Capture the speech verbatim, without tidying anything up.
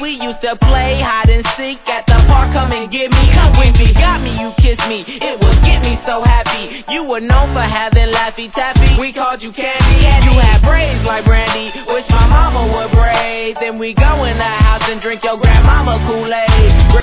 We used to play hide and seek at the park, come and get me. When you got me, you kissed me, it would get me so happy. You were known for having Laffy Taffy, we called you Candy. You had braids like Brandy, wish my mama would braid. Then we go in the house and drink your grandmama Kool-Aid.